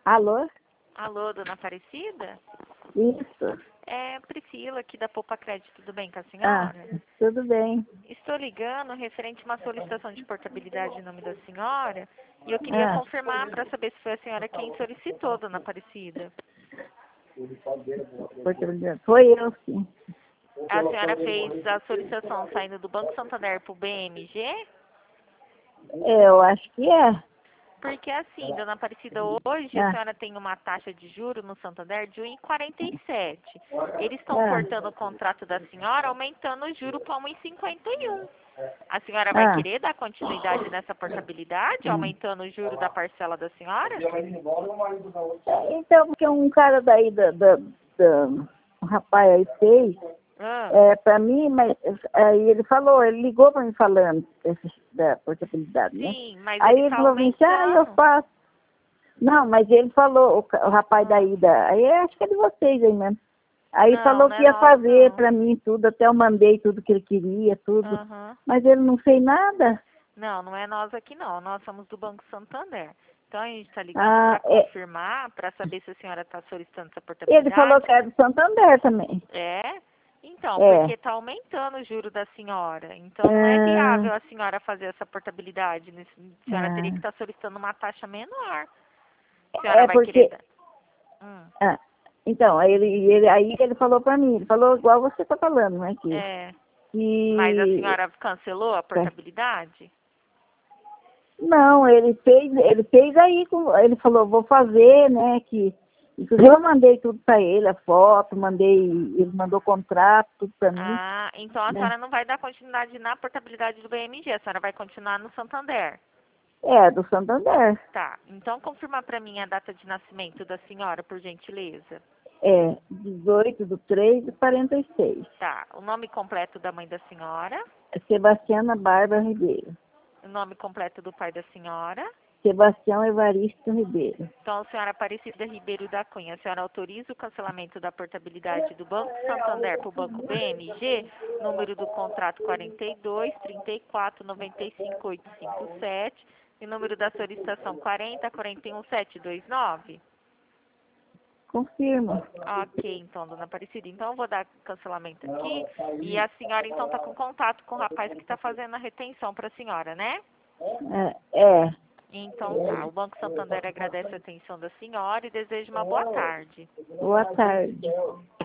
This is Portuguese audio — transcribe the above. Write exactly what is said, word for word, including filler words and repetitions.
Alô? Alô, dona Aparecida? Isso. É Priscila aqui da Poupa Crédito, tudo bem com a Ah, senhora? tudo bem. Estou ligando referente a uma solicitação de portabilidade em nome da senhora e eu queria Ah, confirmar para saber se foi a senhora quem solicitou, dona Aparecida. oportunidade. Foi eu, sim. A senhora fez a solicitação saindo do Banco Santander para o B M G? É, eu acho que é. Porque assim, dona Aparecida, hoje a Ah, senhora tem uma taxa de juro no Santander de um vírgula quarenta e sete. Eles estão ah, cortando o contrato da senhora, aumentando o juro para um vírgula cinquenta e um. A senhora vai ah. querer dar continuidade nessa portabilidade, Hum. aumentando o juro da parcela da senhora? Então, porque um cara daí, da, da, da- um rapaz aí fez, Ah, é, pra mim, mas aí ele falou, ele ligou pra mim falando desse, da portabilidade, né? sim, mas Aí ele ele está falou assim, ah, eu aumentando. faço. Não, mas ele falou, o, ca- o rapaz daí, da, aí acho que é de vocês aí mesmo. Aí Não, falou não que é ia nós fazer não. pra mim tudo, até eu mandei tudo que ele queria, tudo. Aham. Mas ele não fez nada. Não, não é nós aqui não. Nós somos do Banco Santander. Então a gente está ligando Ah, para é, confirmar, para saber se a senhora está solicitando essa ele falou portabilidade. que era do Santander também. É? Então, É. porque está aumentando o juro da senhora. Então não é Ah, viável a senhora fazer essa portabilidade. Nesse- A senhora teria que ah. estar solicitando uma taxa menor. A senhora É vai querer porque. dar. Hum, Ah, então, aí ele, ele, aí ele falou pra mim, ele falou igual você tá falando, né? Que, é. Mas a que senhora cancelou a portabilidade? não, ele fez, ele fez aí, com- ele falou, vou fazer, né? Que inclusive eu mandei tudo pra ele, a foto, mandei, ele mandou contrato, tudo pra mim, Ah, então a né? senhora não vai dar continuidade na portabilidade do B M G. A senhora vai continuar no Santander. É, do Santander. Tá. Então confirma para mim a data de nascimento da senhora, por gentileza. É, dezoito de três de quarenta e seis. Tá. O nome completo da mãe da senhora. É Sebastiana Bárbara Ribeiro. O nome completo do pai da senhora. Sebastião Evaristo Ribeiro. Então, a senhora Aparecida Ribeiro da Cunha, a senhora autoriza o cancelamento da portabilidade do Banco Santander para o Banco B M G, número do contrato quarenta e dois, trinta e quatro, noventa e cinco, oitocentos e cinquenta e sete e número da solicitação quarenta, quarenta e um, setecentos e vinte e nove? Confirmo. Ok, então, dona Aparecida. Então, eu vou dar cancelamento aqui e a senhora, então, está com contato com o rapaz que está fazendo a retenção para a senhora, né? É, é. Então, tá. O Banco Santander agradece a atenção da senhora e deseja uma boa tarde. Boa tarde.